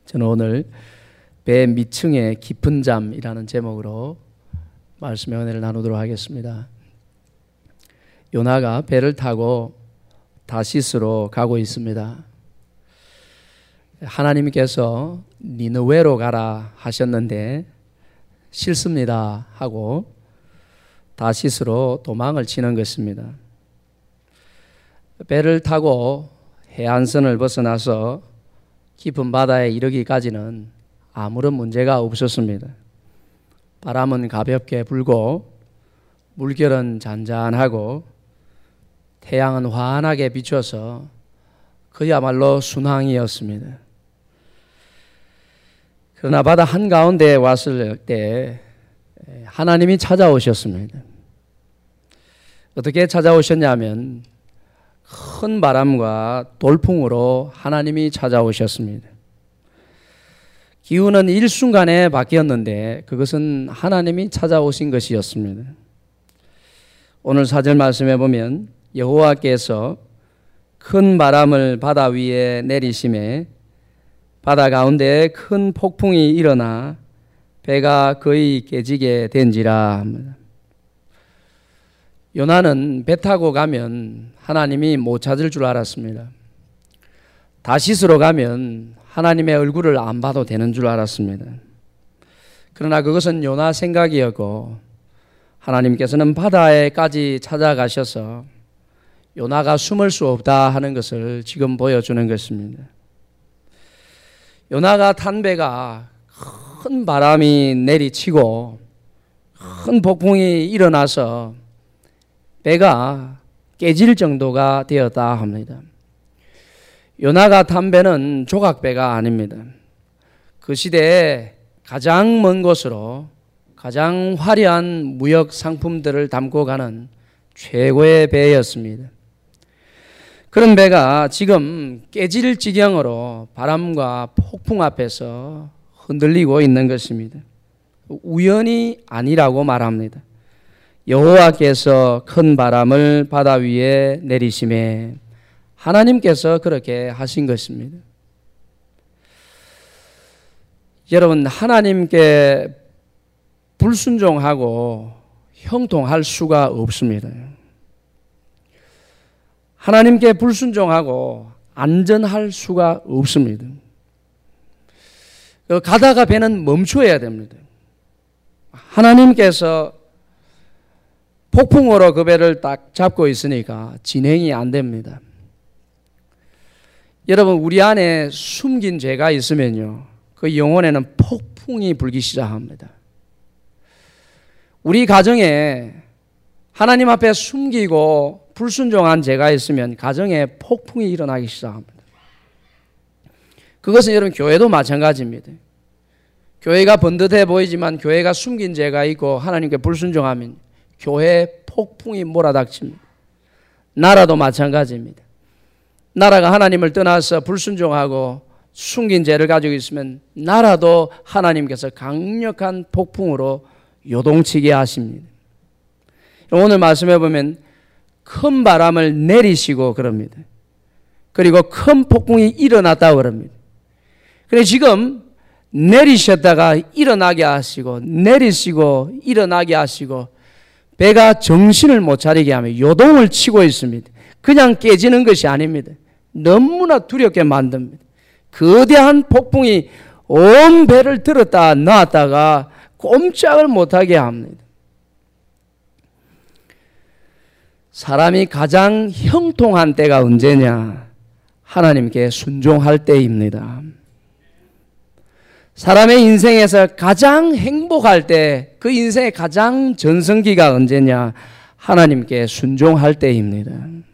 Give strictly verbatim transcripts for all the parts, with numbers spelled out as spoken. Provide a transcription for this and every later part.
저는 오늘 배 밑층의 깊은 잠이라는 제목으로 말씀의 은혜를 나누도록 하겠습니다. 요나가 배를 타고 다시스로 가고 있습니다. 하나님께서 니느웨로 가라 하셨는데 싫습니다 하고 다시스로 도망을 치는 것입니다. 배를 타고 해안선을 벗어나서 깊은 바다에 이르기까지는 아무런 문제가 없었습니다. 바람은 가볍게 불고 물결은 잔잔하고 태양은 환하게 비춰서 그야말로 순항이었습니다. 그러나 바다 한가운데에 왔을 때 하나님이 찾아오셨습니다. 어떻게 찾아오셨냐면 큰 바람과 돌풍으로 하나님이 찾아오셨습니다. 기후는 일순간에 바뀌었는데 그것은 하나님이 찾아오신 것이었습니다. 오늘 사절 말씀에 보면 여호와께서 큰 바람을 바다 위에 내리심에 바다 가운데 큰 폭풍이 일어나 배가 거의 깨지게 된지라 합니다. 요나는 배 타고 가면 하나님이 못 찾을 줄 알았습니다. 다시스로 가면 하나님의 얼굴을 안 봐도 되는 줄 알았습니다. 그러나 그것은 요나 생각이었고 하나님께서는 바다에까지 찾아가셔서 요나가 숨을 수 없다 하는 것을 지금 보여주는 것입니다. 요나가 탄 배가 큰 바람이 내리치고 큰 폭풍이 일어나서 배가 깨질 정도가 되었다 합니다. 요나가 탄 배는 조각배가 아닙니다. 그 시대에 가장 먼 곳으로 가장 화려한 무역 상품들을 담고 가는 최고의 배였습니다. 그런 배가 지금 깨질 지경으로 바람과 폭풍 앞에서 흔들리고 있는 것입니다. 우연이 아니라고 말합니다. 여호와께서 큰 바람을 바다 위에 내리심에 하나님께서 그렇게 하신 것입니다. 여러분, 하나님께 불순종하고 형통할 수가 없습니다. 하나님께 불순종하고 안전할 수가 없습니다. 가다가 배는 멈춰야 됩니다. 하나님께서 폭풍으로 그 배를 딱 잡고 있으니까 진행이 안 됩니다. 여러분, 우리 안에 숨긴 죄가 있으면요, 그 영혼에는 폭풍이 불기 시작합니다. 우리 가정에 하나님 앞에 숨기고 불순종한 죄가 있으면 가정에 폭풍이 일어나기 시작합니다. 그것은 여러분 교회도 마찬가지입니다. 교회가 번듯해 보이지만 교회가 숨긴 죄가 있고 하나님께 불순종하면 교회에 폭풍이 몰아닥칩니다. 나라도 마찬가지입니다. 나라가 하나님을 떠나서 불순종하고 숨긴 죄를 가지고 있으면 나라도 하나님께서 강력한 폭풍으로 요동치게 하십니다. 오늘 말씀해 보면 큰 바람을 내리시고 그럽니다. 그리고 큰 폭풍이 일어났다고 그럽니다. 그래서 지금 내리셨다가 일어나게 하시고 내리시고 일어나게 하시고 배가 정신을 못 차리게 하며 요동을 치고 있습니다. 그냥 깨지는 것이 아닙니다. 너무나 두렵게 만듭니다. 거대한 폭풍이 온 배를 들었다 놨다가 꼼짝을 못하게 합니다. 사람이 가장 형통한 때가 언제냐? 하나님께 순종할 때입니다. 사람의 인생에서 가장 행복할 때, 그 인생의 가장 전성기가 언제냐? 하나님께 순종할 때입니다.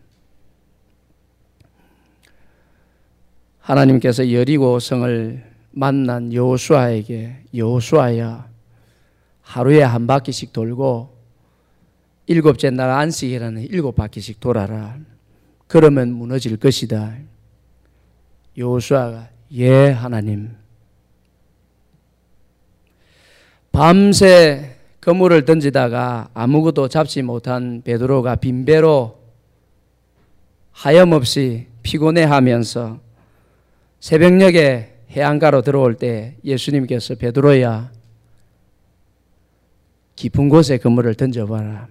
하나님께서 여리고 성을 만난 여호수아에게 여호수아야, 하루에 한 바퀴씩 돌고 일곱째 날 안식일에는 일곱 바퀴씩 돌아라. 그러면 무너질 것이다. 여호수아가 예 하나님. 밤새 그물을 던지다가 아무것도 잡지 못한 베드로가 빈배로 하염없이 피곤해하면서 새벽녘에 해안가로 들어올 때 예수님께서 베드로야 깊은 곳에 그물을 던져봐라.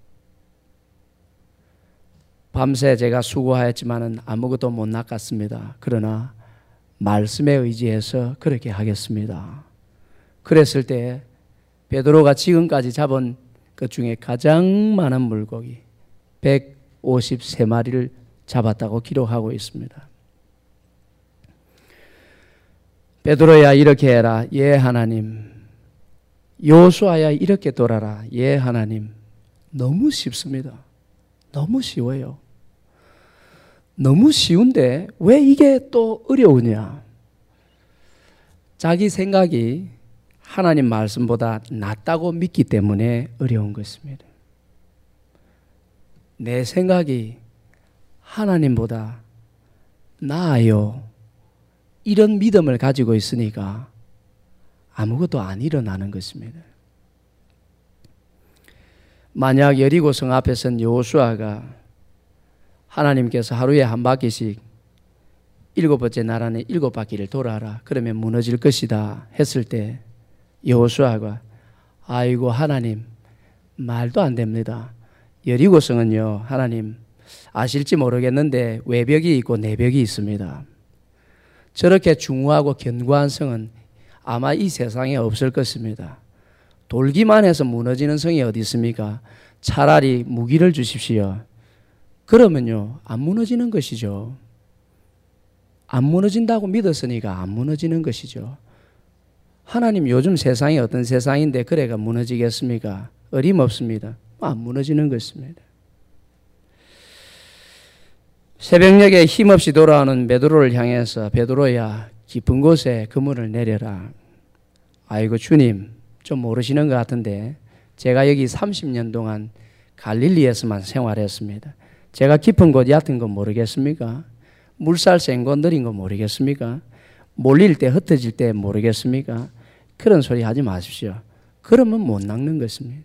밤새 제가 수고하였지만 아무것도 못 낚았습니다. 그러나 말씀에 의지해서 그렇게 하겠습니다. 그랬을 때 베드로가 지금까지 잡은 것 중에 가장 많은 물고기 백오십삼 마리를 잡았다고 기록하고 있습니다. 베드로야 이렇게 해라. 예 하나님. 여호수아야 이렇게 돌아라. 예 하나님. 너무 쉽습니다. 너무 쉬워요. 너무 쉬운데 왜 이게 또 어려우냐? 자기 생각이 하나님 말씀보다 낫다고 믿기 때문에 어려운 것입니다. 내 생각이 하나님보다 나아요. 이런 믿음을 가지고 있으니까 아무것도 안 일어나는 것입니다. 만약 여리고성 앞에선 여호수아가 하나님께서 하루에 한 바퀴씩 일곱 번째 날 안에 일곱 바퀴를 돌아라. 그러면 무너질 것이다 했을 때 여호수아가 아이고 하나님 말도 안 됩니다. 여리고성은요 하나님 아실지 모르겠는데 외벽이 있고 내벽이 있습니다. 저렇게 중후하고 견고한 성은 아마 이 세상에 없을 것입니다. 돌기만 해서 무너지는 성이 어디 있습니까? 차라리 무기를 주십시오. 그러면요 안 무너지는 것이죠. 안 무너진다고 믿었으니까 안 무너지는 것이죠. 하나님 요즘 세상이 어떤 세상인데 그래가 무너지겠습니까? 어림없습니다. 안 무너지는 것입니다. 새벽녘에 힘없이 돌아오는 베드로를 향해서 베드로야 깊은 곳에 그물을 내려라. 아이고 주님 좀 모르시는 것 같은데 제가 여기 삼십 년 동안 갈릴리에서만 생활했습니다. 제가 깊은 곳 얕은 거 모르겠습니까? 물살 센 거 느린 거 모르겠습니까? 몰릴 때 흩어질 때 모르겠습니까? 그런 소리 하지 마십시오. 그러면 못 낚는 것입니다.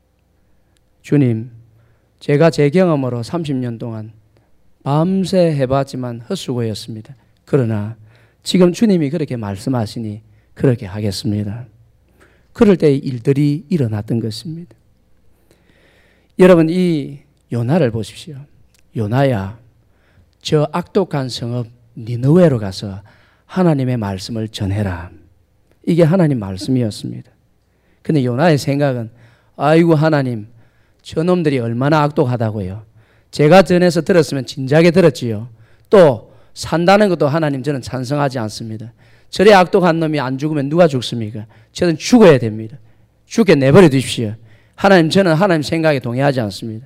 주님 제가 제 경험으로 삼십 년 동안 밤새 해봤지만 헛수고였습니다. 그러나 지금 주님이 그렇게 말씀하시니 그렇게 하겠습니다. 그럴 때 일들이 일어났던 것입니다. 여러분 이 요나를 보십시오. 요나야 저 악독한 성읍 니느웨로 가서 하나님의 말씀을 전해라. 이게 하나님 말씀이었습니다. 근데 요나의 생각은 아이고 하나님 저놈들이 얼마나 악독하다고요. 제가 전해서 들었으면 진작에 들었지요. 또 산다는 것도 하나님 저는 찬성하지 않습니다. 저래 악독한 놈이 안 죽으면 누가 죽습니까? 저는 죽어야 됩니다. 죽게 내버려 두십시오. 하나님 저는 하나님 생각에 동의하지 않습니다.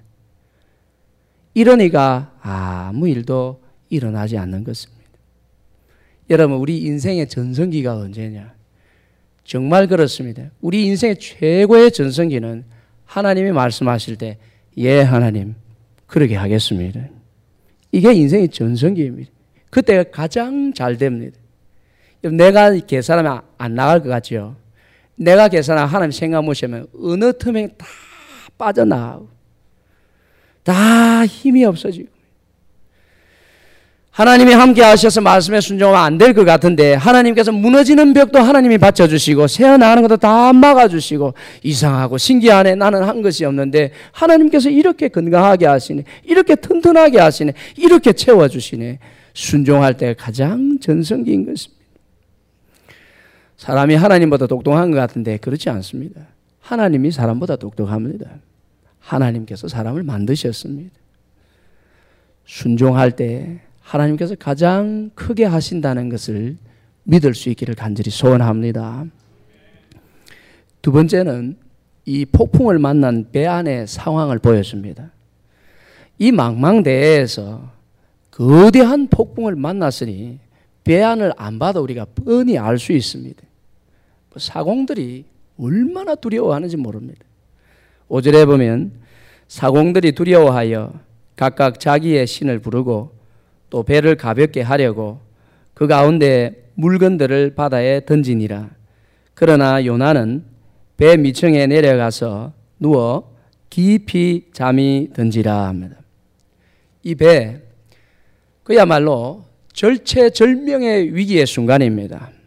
이러니까 아무 일도 일어나지 않는 것입니다. 여러분 우리 인생의 전성기가 언제냐? 정말 그렇습니다. 우리 인생의 최고의 전성기는 하나님이 말씀하실 때 예 하나님 그러게 하겠습니다. 이게 인생의 전성기입니다. 그때가 가장 잘 됩니다. 내가 계산하면 안 나갈 것 같죠? 내가 계산하면 하나님 생각 못하면 어느 틈에 다 빠져나가고 다 힘이 없어지고 하나님이 함께 하셔서 말씀에 순종하면 안 될 것 같은데 하나님께서 무너지는 벽도 하나님이 받쳐주시고 새어나가는 것도 다 막아주시고 이상하고 신기하네 나는 한 것이 없는데 하나님께서 이렇게 건강하게 하시네 이렇게 튼튼하게 하시네 이렇게 채워주시네 순종할 때 가장 전성기인 것입니다. 사람이 하나님보다 똑똑한 것 같은데 그렇지 않습니다. 하나님이 사람보다 똑똑합니다. 하나님께서 사람을 만드셨습니다. 순종할 때 하나님께서 가장 크게 하신다는 것을 믿을 수 있기를 간절히 소원합니다. 두 번째는 이 폭풍을 만난 배 안의 상황을 보여줍니다. 이 망망대해에서 거대한 폭풍을 만났으니 배 안을 안 봐도 우리가 뻔히 알 수 있습니다. 사공들이 얼마나 두려워하는지 모릅니다. 오 절에 보면 사공들이 두려워하여 각각 자기의 신을 부르고 또 배를 가볍게 하려고 그 가운데 물건들을 바다에 던지니라. 그러나 요나는 배 밑층에 내려가서 누워 깊이 잠이 든지라 합니다. 이 배 그야말로 절체절명의 위기의 순간입니다.